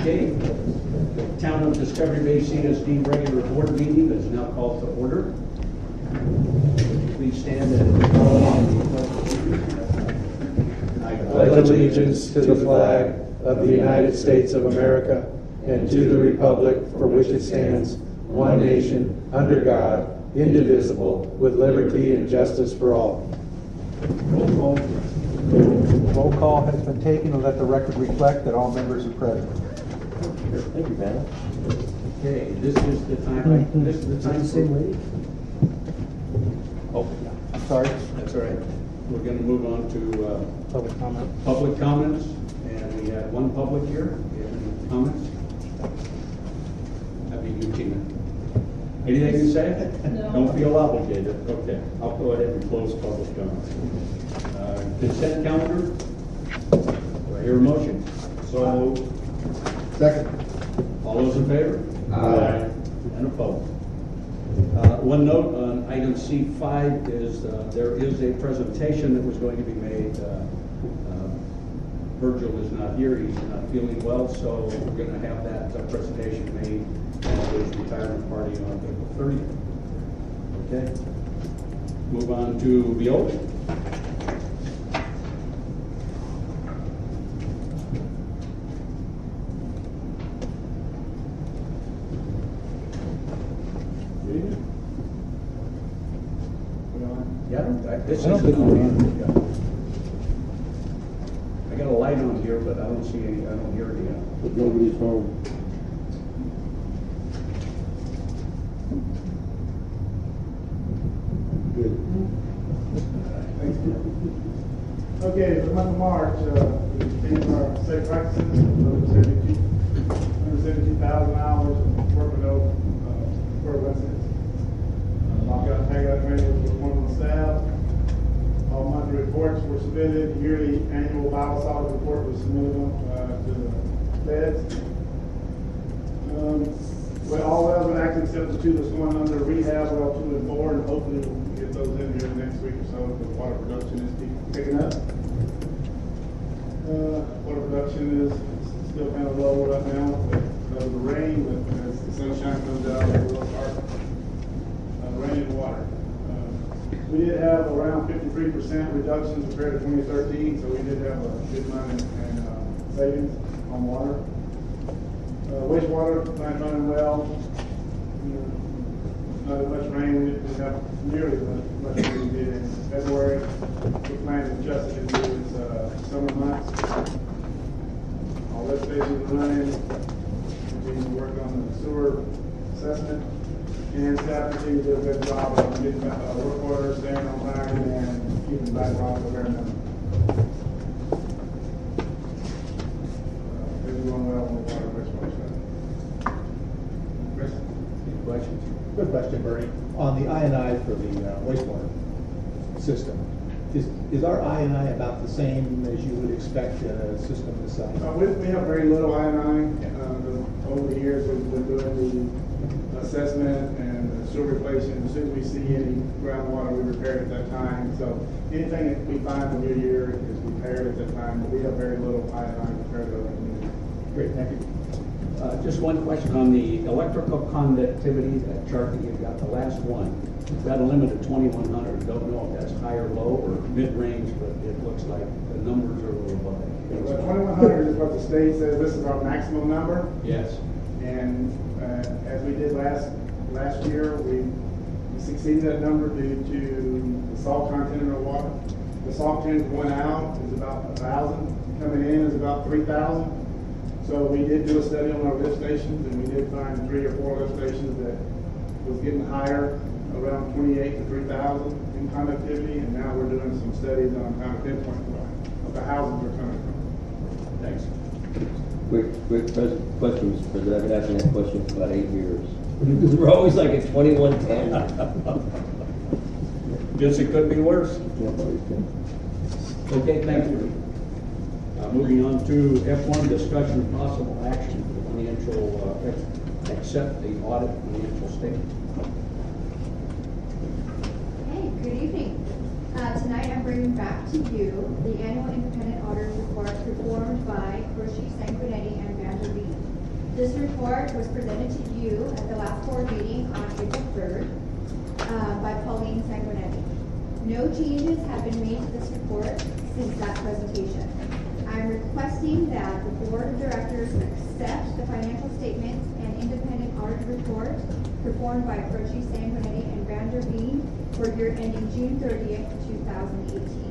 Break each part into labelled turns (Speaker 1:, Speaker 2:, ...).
Speaker 1: Okay, the Town of Discovery Bay CSD regular board meeting is now called to order. Would you please stand and
Speaker 2: I pledge allegiance to the flag of the United States of America and to the republic for which it stands, one nation, under God, indivisible, with liberty and justice for all.
Speaker 1: roll call?
Speaker 3: Roll call has been taken, and let the record reflect that all members are present.
Speaker 2: Thank you, Ben.
Speaker 1: Okay, this is the time. This is the time. Oh,
Speaker 3: I'm sorry.
Speaker 1: that's all right. We're going to move on to
Speaker 3: Public comment.
Speaker 1: public comments, and we have one public here. Do you have any comments? That'd be you, Tina. Anything to say?
Speaker 4: No.
Speaker 1: Don't feel obligated. Okay, I'll go ahead and close public comments. Consent calendar. Do I hear a motion? So,
Speaker 2: Second.
Speaker 1: all those in favor?
Speaker 2: Aye.
Speaker 1: And opposed? One note on item C5 is there is a presentation that was going to be made. Virgil is not here, he's not feeling well, so we're going to have that presentation made at his retirement party on April 30th. Okay? Move on to Viola. This
Speaker 3: I don't
Speaker 1: isn't
Speaker 3: think we're on.
Speaker 1: I got a light on here, but I don't see any, I don't hear any.
Speaker 2: But nobody's home. Good.
Speaker 5: Okay, for the month of March, we continued our safe practices, over 172,000 hours of work with no reportable incidents. Lockout and tagout training was performed on staff. All monthly reports were submitted. Yearly annual vital solid report was submitted to the feds. With all relevant actions except the two that's going under rehab, well, 2 and 4, and hopefully we'll get those in here next week or so. The water production is picking up. Water production is still kind of low right now because of the rain, but as the sunshine comes out, it will start raining water. We did have around 53% reductions compared to 2013, so we did have a good amount in savings on water. Wastewater plant running well. Not as much rain. We didn't have nearly as much rain we did in February. The plant adjusted into its summer months. All lift stations are running. Continue to work on the sewer assessment. And staff continues to do a good job of getting work orders, staying on time, and keeping backlog to bare minimum. Things are going well on the water wastewater side. Chris?
Speaker 1: Any questions?
Speaker 6: Good question, Bernie. On the I&I for the wastewater system, is our I&I about the same as you would expect a system this size?
Speaker 5: We have very little I&I. Over the years, we've been doing the assessment and the sewer replacement. As soon as we see any groundwater, we repair it at that time. So anything that we find from year is repaired at that time, but we have very little I&I compared to other communities.
Speaker 6: Great, thank you.
Speaker 1: Just one question on the electrical conductivity, that chart that you've got, the last one. You've got a limit of 2,100. Don't know if that's high or low or mid-range, but it looks like the numbers are a little above it.
Speaker 5: Well, 2,100 is what the state says. This is our maximum number.
Speaker 1: Yes.
Speaker 5: And as we did last year, we succeeded that number due to the salt content in our water. The salt content going out is about 1,000. Coming in is about 3,000. So we did do a study on our lift stations, and we did find 3 or 4 lift stations that was getting higher, around 28 to 3,000 in conductivity. And now we're doing some studies on how to pinpoint what the houses are coming from.
Speaker 1: Thanks.
Speaker 7: Quick question, Mr. President. I've been asking that question for about 8 years. We're always like at 2110.
Speaker 1: Guess it could be worse. Okay, thank you. Moving on to F1, discussion of possible action for financial, accept the audit financial statement.
Speaker 4: Hey, good evening. Tonight I'm bringing back to you the annual independent auditor's report performed by Hershey, Sanguinetti, and Vanderbeek. This report was presented to you at the last board meeting on April 3rd by Pauline Sanguinetti. No changes have been made to this report since that presentation. I'm requesting that the board of directors accept the financial statements and independent audit report performed by Croce Sanguinetti and Grander Bean for year ending June 30th, 2018.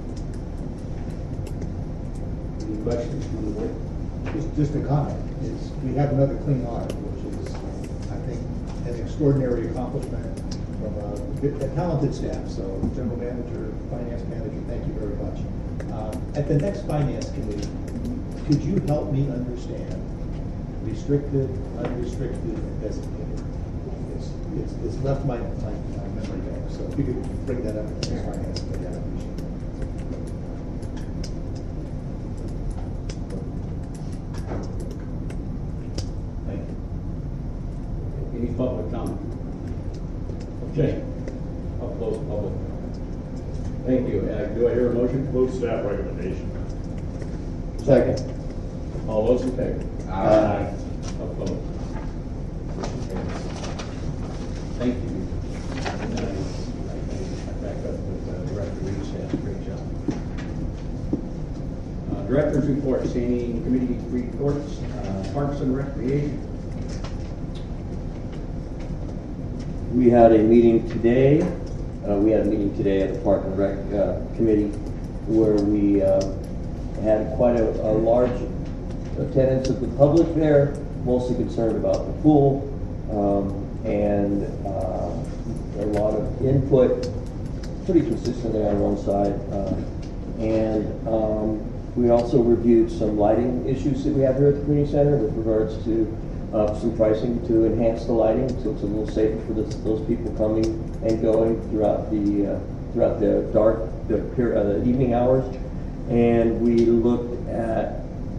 Speaker 1: Any questions from the board?
Speaker 6: Just a comment, we have another clean audit, which is, I think, an extraordinary accomplishment from a talented staff. So, General Manager, Finance Manager, thank you very much. At the next Finance Committee, could you help me understand restricted, unrestricted, and designated? It's left my memory bank, so if you could bring that up at the next Finance Committee, I'd appreciate it. Thank you.
Speaker 1: Any public comment? Okay, I'll close the public. Thank you. Do I hear a motion?
Speaker 8: Move staff recommendation.
Speaker 7: Second.
Speaker 1: All those in favor?
Speaker 7: Aye.
Speaker 1: Opposed? Motion carries. Thank you. I back up with Director Reese, has a great job. Director's reports, any committee reports, Parks and Recreation.
Speaker 7: We had a meeting today. We had a meeting today at the Park and Rec Committee where we had quite a large attendance of the public there, mostly concerned about the pool, and a lot of input, pretty consistently on one side. We also reviewed some lighting issues that we have here at the community center with regards to some pricing to enhance the lighting, so it's a little safer for those people coming and going throughout the evening hours. And we looked at,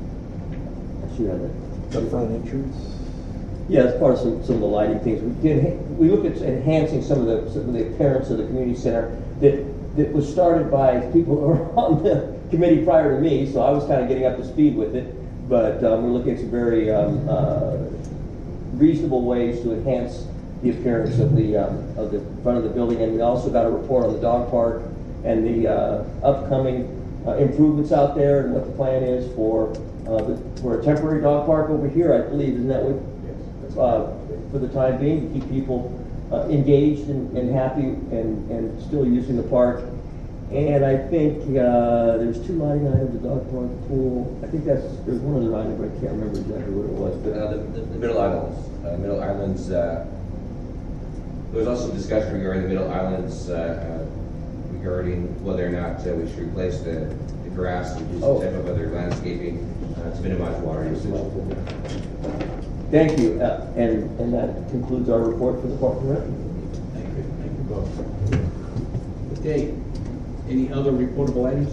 Speaker 3: The front entrance?
Speaker 7: yeah, as part of some of the lighting things. We looked at enhancing some of the appearance of the community center that was started by people who were on the committee prior to me, so I was kind of getting up to speed with it. But we're looking at some very reasonable ways to enhance the appearance of the front of the building. And we also got a report on the dog park and the upcoming improvements out there and what the plan is for a temporary dog park over here, I believe. Isn't that what?
Speaker 1: Yes.
Speaker 7: For the time being, to keep people engaged and happy and still using the park. And I think there's two lighting items: the dog park, pool. I think there's one other item, but I can't remember exactly what it was. But
Speaker 9: The Middle Islands. Middle Islands. There was also discussion regarding the Middle Islands regarding whether or not we should replace the grass and do some type of other landscaping to minimize water usage.
Speaker 7: Thank you, and that concludes our report for the Park and Rec.
Speaker 1: Thank you both. Okay, any other reportable items?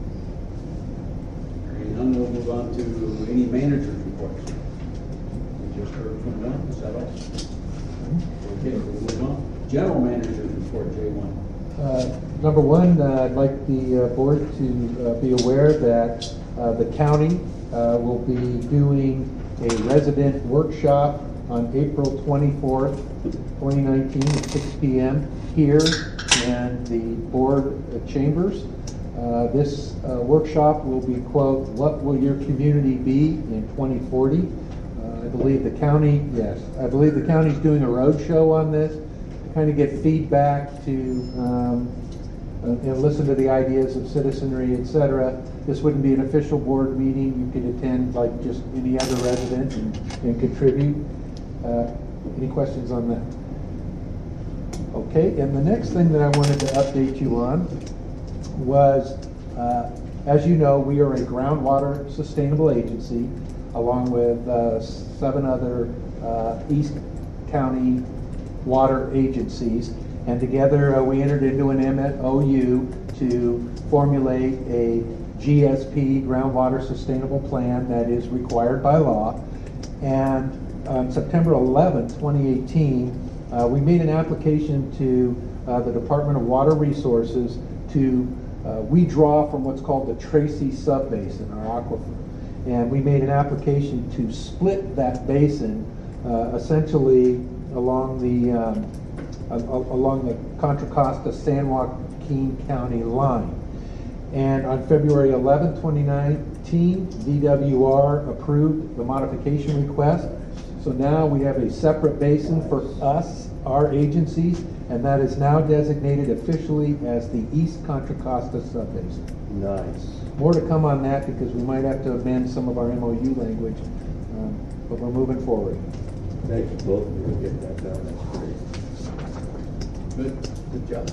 Speaker 1: Hearing none, we'll move on to any manager's reports. We just heard from them, is that all? Okay, we'll move on. General manager's report, J1.
Speaker 3: Number one, I'd like the board to be aware that the county will be doing a resident workshop on April 24th, 2019 at 6 p.m. here in the board chambers. This workshop will be, quote, "What will your community be in 2040?" I believe the county is doing a roadshow on this to kind of get feedback to listen to the ideas of citizenry, etc. This wouldn't be an official board meeting. You could attend like just any other resident and contribute. Any questions on that? Okay, and the next thing that I wanted to update you on was, as you know, we are a groundwater sustainable agency along with 7 other East County water agencies. And together we entered into an MOU to formulate a GSP, groundwater sustainable plan, that is required by law. And on September 11, 2018, we made an application to the Department of Water Resources to we draw from what's called the Tracy Subbasin, our aquifer. And we made an application to split that basin essentially along the Contra Costa San Joaquin County line. And on February 11, 2019, DWR approved the modification request. So now we have a separate basin for us, our agencies, and that is now designated officially as the East Contra Costa Subbasin.
Speaker 7: Nice.
Speaker 3: More to come on that because we might have to amend some of our MOU language, but we're moving forward.
Speaker 7: Thank you both for getting that done. That's great.
Speaker 1: Good job.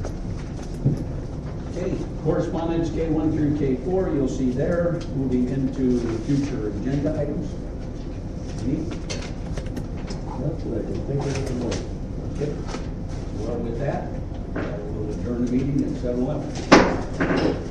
Speaker 1: Okay, correspondence K1 through K4, you'll see there. Moving into future agenda items. Any?
Speaker 7: That's what I can think of at the moment.
Speaker 1: Okay. Well, with that, we'll adjourn the meeting at 7:11.